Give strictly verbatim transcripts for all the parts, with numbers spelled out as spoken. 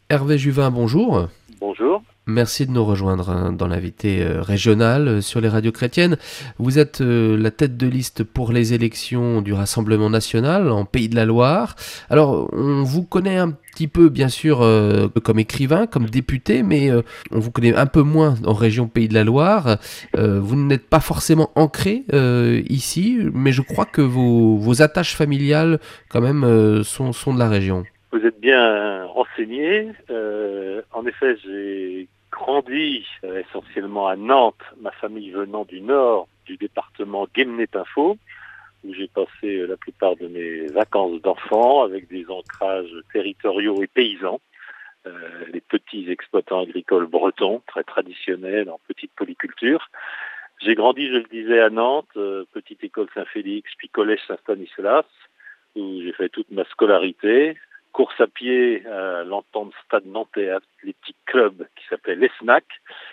Hervé Juvin, bonjour. Bonjour. Merci de nous rejoindre hein, dans l'invité euh, régional euh, sur les radios chrétiennes. Vous êtes euh, la tête de liste pour les élections du Rassemblement national en Pays de la Loire. Alors, on vous connaît un petit peu, bien sûr, euh, comme écrivain, comme député, mais euh, on vous connaît un peu moins en région Pays de la Loire. Euh, vous n'êtes pas forcément ancré euh, ici, mais je crois que vos, vos attaches familiales, quand même, euh, sont, sont de la région. Vous êtes bien renseigné. Euh, en effet, j'ai grandi euh, essentiellement à Nantes, ma famille venant du nord du département Guémené-Pinfo, où j'ai passé euh, la plupart de mes vacances d'enfant avec des ancrages territoriaux et paysans, euh, les petits exploitants agricoles bretons, très traditionnels en petite polyculture. J'ai grandi, je le disais, à Nantes, euh, petite école Saint-Félix, puis collège Saint-Stanislas, où j'ai fait toute ma scolarité. Course à pied à l'entente Stade Nantais, athlétique club qui s'appelait l'ESNAC.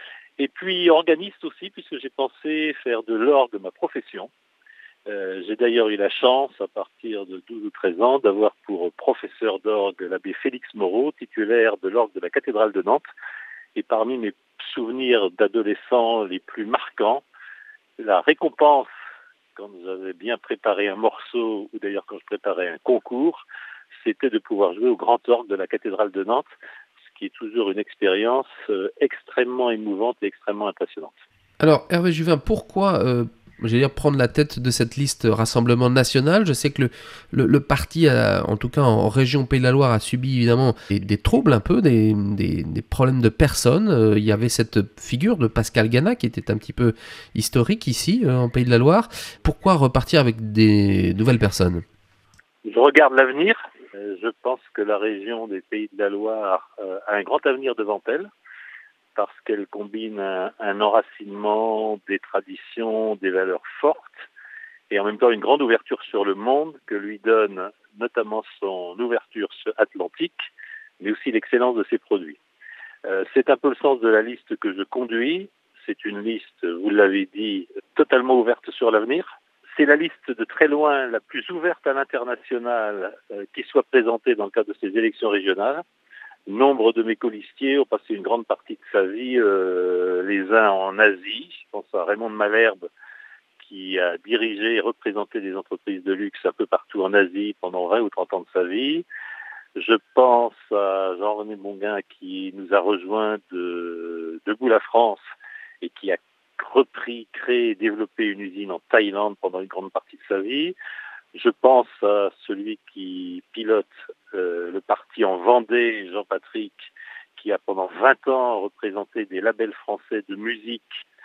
Et puis organiste aussi, puisque j'ai pensé faire de l'orgue ma profession. Euh, j'ai d'ailleurs eu la chance, à partir de douze ou treize ans, d'avoir pour professeur d'orgue l'abbé Félix Moreau, titulaire de l'orgue de la cathédrale de Nantes. Et parmi mes souvenirs d'adolescent les plus marquants, la récompense quand j'avais bien préparé un morceau, ou d'ailleurs quand je préparais un concours, c'était de pouvoir jouer au grand orgue de la cathédrale de Nantes, ce qui est toujours une expérience euh, extrêmement émouvante et extrêmement impressionnante. Alors, Hervé Juvin, pourquoi euh, j'allais dire prendre la tête de cette liste Rassemblement national? Je sais que le, le, le parti, a, en tout cas en région Pays de la Loire, a subi évidemment des, des troubles un peu, des, des, des problèmes de personnes. Euh, il y avait cette figure de Pascal Gana qui était un petit peu historique ici, euh, en Pays de la Loire. Pourquoi repartir avec des nouvelles personnes? Je regarde l'avenir. Euh, je pense que la région des Pays de la Loire euh, a un grand avenir devant elle, parce qu'elle combine un, un enracinement des traditions, des valeurs fortes, et en même temps une grande ouverture sur le monde que lui donne notamment son ouverture atlantique, mais aussi l'excellence de ses produits. Euh, c'est un peu le sens de la liste que je conduis. C'est une liste, vous l'avez dit, totalement ouverte sur l'avenir. C'est la liste de très loin la plus ouverte à l'international euh, qui soit présentée dans le cadre de ces élections régionales. Nombre de mes colistiers ont passé une grande partie de sa vie, euh, les uns en Asie. Je pense à Raymond de Malherbe, qui a dirigé et représenté des entreprises de luxe un peu partout en Asie pendant vingt ou trente ans de sa vie. Je pense à Jean-René Bonguin qui nous a rejoints de Debout la France et qui a repris, créé et développé une usine en Thaïlande pendant une grande partie de sa vie. Je pense à celui qui pilote euh, le parti en Vendée, Jean-Patrick, qui a pendant vingt ans représenté des labels français de musique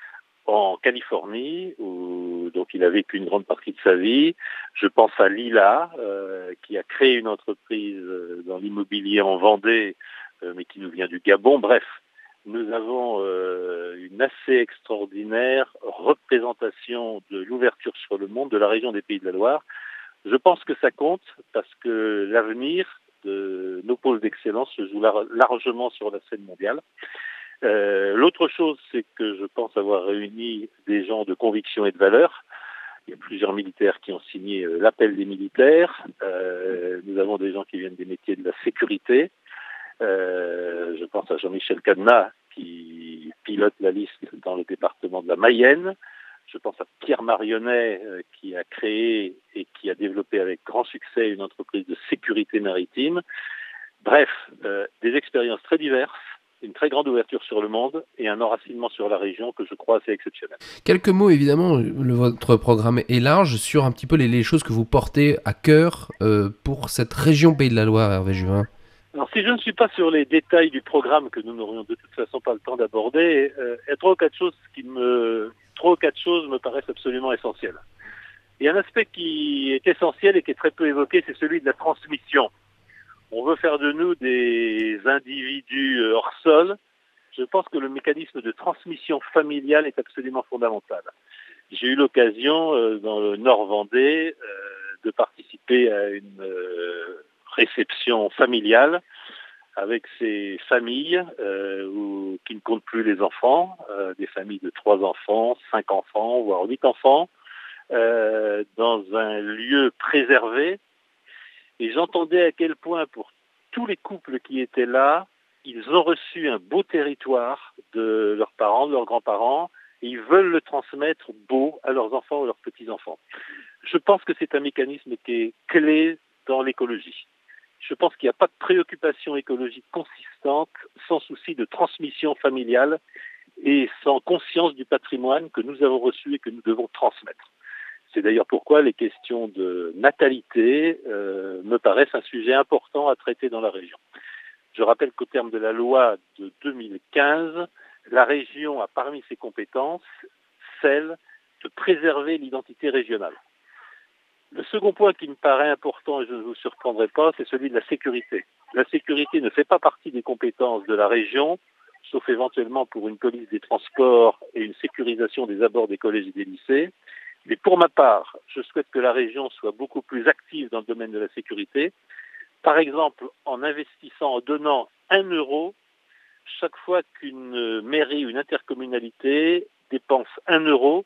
en Californie, où donc il a vécu une grande partie de sa vie. Je pense à Lila, euh, qui a créé une entreprise euh, dans l'immobilier en Vendée, euh, mais qui nous vient du Gabon. Bref, nous avons euh, une assez extraordinaire représentation de l'ouverture sur le monde de la région des Pays de la Loire. Je pense que ça compte parce que l'avenir de nos pôles d'excellence se joue largement sur la scène mondiale. Euh, l'autre chose, c'est que je pense avoir réuni des gens de conviction et de valeur. Il y a plusieurs militaires qui ont signé euh, l'appel des militaires. Euh, nous avons des gens qui viennent des métiers de la sécurité. Euh, je pense à Jean-Michel Cadenat, qui pilote la liste dans le département de la Mayenne. Je pense à Pierre Marionnet, euh, qui a créé et qui a développé avec grand succès une entreprise de sécurité maritime. Bref, euh, des expériences très diverses, une très grande ouverture sur le monde et un enracinement sur la région que je crois assez exceptionnel. Quelques mots, évidemment, le, votre programme est large sur un petit peu les, les choses que vous portez à cœur euh, pour cette région Pays de la Loire, Hervé Juvin. Alors, si je ne suis pas sur les détails du programme que nous n'aurions de toute façon pas le temps d'aborder, euh, il y a trois ou quatre choses qui me, trois ou quatre choses me paraissent absolument essentielles. Il y a un aspect qui est essentiel et qui est très peu évoqué, c'est celui de la transmission. On veut faire de nous des individus hors sol. Je pense que le mécanisme de transmission familiale est absolument fondamental. J'ai eu l'occasion, euh, dans le Nord Vendée, euh, de participer à une euh, réception familiale avec ces familles euh, où, qui ne comptent plus les enfants, euh, des familles de trois enfants, cinq enfants, voire huit enfants, euh, dans un lieu préservé. Et j'entendais à quel point, pour tous les couples qui étaient là, ils ont reçu un beau territoire de leurs parents, de leurs grands-parents, et ils veulent le transmettre beau à leurs enfants ou leurs petits-enfants. Je pense que c'est un mécanisme qui est clé dans l'écologie. Je pense qu'il n'y a pas de préoccupation écologique consistante sans souci de transmission familiale et sans conscience du patrimoine que nous avons reçu et que nous devons transmettre. C'est d'ailleurs pourquoi les questions de natalité euh, me paraissent un sujet important à traiter dans la région. Je rappelle qu'au terme de la loi de deux mille quinze, la région a parmi ses compétences celle de préserver l'identité régionale. Le second point qui me paraît important, et je ne vous surprendrai pas, c'est celui de la sécurité. La sécurité ne fait pas partie des compétences de la région, sauf éventuellement pour une police des transports et une sécurisation des abords des collèges et des lycées. Mais pour ma part, je souhaite que la région soit beaucoup plus active dans le domaine de la sécurité. Par exemple, en investissant, en donnant un euro chaque fois qu'une mairie ou une intercommunalité dépense un euro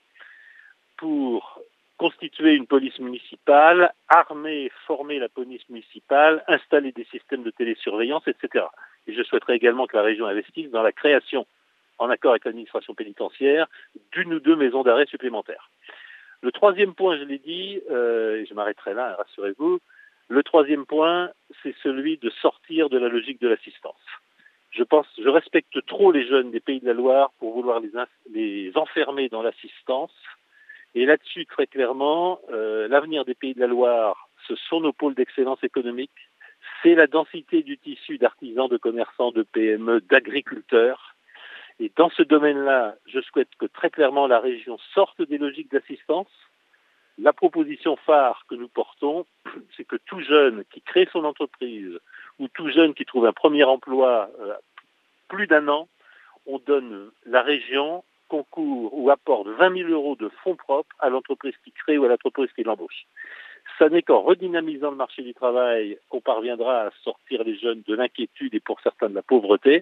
pour constituer une police municipale, armer et former la police municipale, installer des systèmes de télésurveillance, et cetera. Et je souhaiterais également que la région investisse dans la création, en accord avec l'administration pénitentiaire, d'une ou deux maisons d'arrêt supplémentaires. Le troisième point, je l'ai dit, euh, et je m'arrêterai là, rassurez-vous, le troisième point, c'est celui de sortir de la logique de l'assistance. Je pense, je respecte trop les jeunes des Pays de la Loire pour vouloir les, les enfermer dans l'assistance. Et là-dessus, très clairement, euh, l'avenir des Pays de la Loire, ce sont nos pôles d'excellence économique, c'est la densité du tissu d'artisans, de commerçants, de P M E, d'agriculteurs. Et dans ce domaine-là, je souhaite que très clairement la région sorte des logiques d'assistance. La proposition phare que nous portons, c'est que tout jeune qui crée son entreprise ou tout jeune qui trouve un premier emploi euh, plus d'un an, on donne la région concours ou apporte vingt mille euros de fonds propres à l'entreprise qui crée ou à l'entreprise qui l'embauche. Ça n'est qu'en redynamisant le marché du travail qu'on parviendra à sortir les jeunes de l'inquiétude et pour certains de la pauvreté.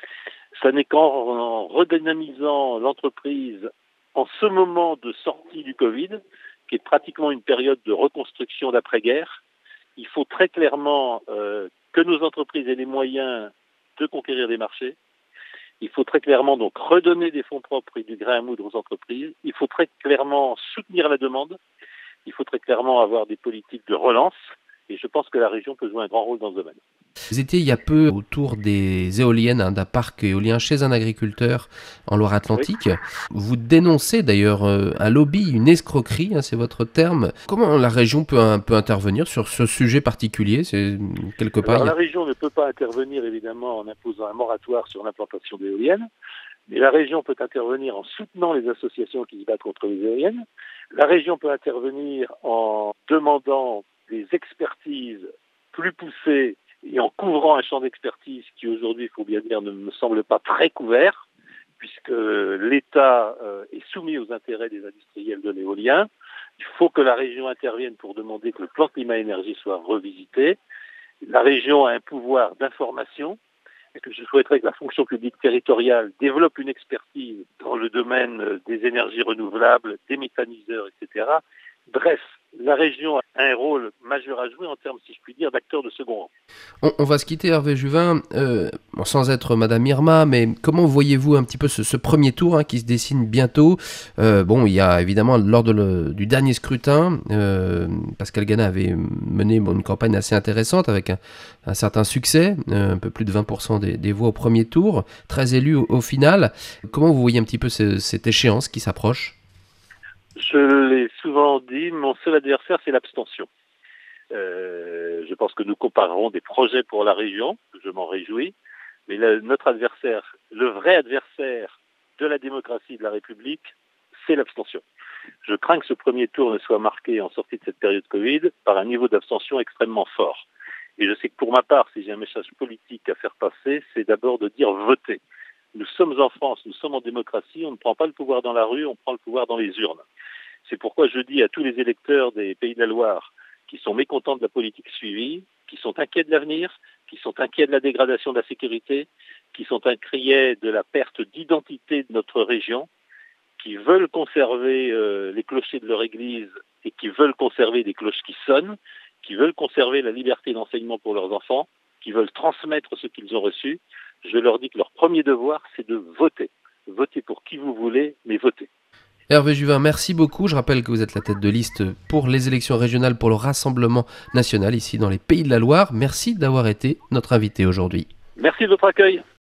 Ça n'est qu'en redynamisant l'entreprise en ce moment de sortie du Covid, qui est pratiquement une période de reconstruction d'après-guerre. Il faut très clairement euh, que nos entreprises aient les moyens de conquérir des marchés. Il faut très clairement donc redonner des fonds propres et du grain à moudre aux entreprises. Il faut très clairement soutenir la demande. Il faut très clairement avoir des politiques de relance. Et je pense que la région peut jouer un grand rôle dans ce domaine. Vous étiez il y a peu autour des éoliennes, hein, d'un parc éolien chez un agriculteur en Loire-Atlantique. Oui. Vous dénoncez d'ailleurs euh, un lobby, une escroquerie, hein, c'est votre terme. Comment la région peut, un, peut intervenir sur ce sujet particulier? C'est quelque part. Alors, a... La région ne peut pas intervenir évidemment en imposant un moratoire sur l'implantation d'éoliennes, mais la région peut intervenir en soutenant les associations qui se battent contre les éoliennes. La région peut intervenir en demandant des expertises plus poussées et en couvrant un champ d'expertise qui aujourd'hui, il faut bien dire, ne me semble pas très couvert, puisque l'État euh, est soumis aux intérêts des industriels de l'éolien. Il faut que la région intervienne pour demander que le plan climat-énergie soit revisité. La région a un pouvoir d'information et que je souhaiterais que la fonction publique territoriale développe une expertise dans le domaine des énergies renouvelables, des méthaniseurs, et cetera. Bref, la région a un rôle majeur à jouer en termes, si je puis dire, d'acteur de second rang. On, on va se quitter, Hervé Juvin, euh, sans être Madame Irma, mais comment voyez-vous un petit peu ce, ce premier tour hein, qui se dessine bientôt? euh, Bon, il y a évidemment, lors de le, du dernier scrutin, euh, Pascal Gana avait mené bon, une campagne assez intéressante avec un, un certain succès, euh, un peu plus de vingt pour cent des, des voix au premier tour, très élu au, au final. Comment vous voyez un petit peu ce, cette échéance qui s'approche? Je l'ai souvent dit, mon seul adversaire, c'est l'abstention. Euh, je pense que nous comparerons des projets pour la région, je m'en réjouis, mais le, notre adversaire, le vrai adversaire de la démocratie et de la République, c'est l'abstention. Je crains que ce premier tour ne soit marqué en sortie de cette période Covid par un niveau d'abstention extrêmement fort. Et je sais que pour ma part, si j'ai un message politique à faire passer, c'est d'abord de dire votez. Nous sommes en France, nous sommes en démocratie, on ne prend pas le pouvoir dans la rue, on prend le pouvoir dans les urnes. C'est pourquoi je dis à tous les électeurs des Pays de la Loire qui sont mécontents de la politique suivie, qui sont inquiets de l'avenir, qui sont inquiets de la dégradation de la sécurité, qui sont inquiets de la perte d'identité de notre région, qui veulent conserver euh, les clochers de leur église et qui veulent conserver des cloches qui sonnent, qui veulent conserver la liberté d'enseignement pour leurs enfants, qui veulent transmettre ce qu'ils ont reçu. je leur dis que leur premier devoir, c'est de voter. Votez pour qui vous voulez, mais votez. Hervé Juvin, merci beaucoup. Je rappelle que vous êtes la tête de liste pour les élections régionales pour le Rassemblement national ici dans les Pays de la Loire. Merci d'avoir été notre invité aujourd'hui. Merci de votre accueil.